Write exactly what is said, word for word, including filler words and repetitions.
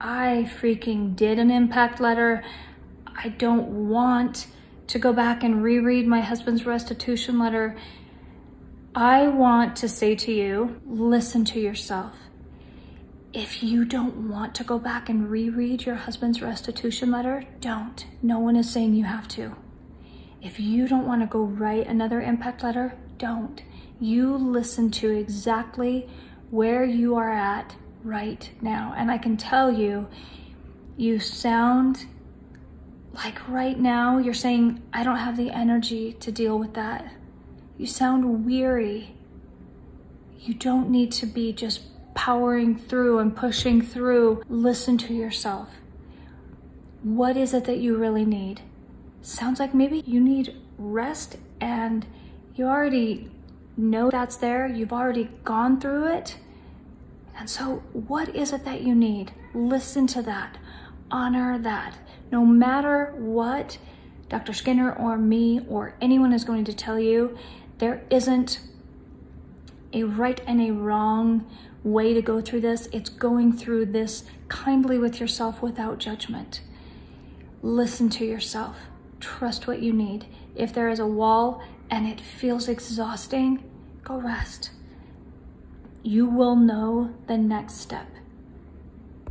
I freaking did an impact letter. I don't want to go back and reread my husband's restitution letter. I want to say to you, listen to yourself. If you don't want to go back and reread your husband's restitution letter, don't. No one is saying you have to. If you don't want to go write another impact letter, don't. You listen to exactly where you are at right now. And I can tell you, you sound like right now you're saying, I don't have the energy to deal with that. You sound weary. You don't need to be just powering through and pushing through. Listen to yourself. What is it that you really need? Sounds like maybe you need rest, and you already know that's there. You've already gone through it. And so what is it that you need? Listen to that. Honor that. No matter what Doctor Skinner or me or anyone is going to tell you, there isn't a right and a wrong way to go through this. It's going through this kindly with yourself without judgment. Listen to yourself. Trust what you need. If there is a wall and it feels exhausting, go rest. You will know the next step.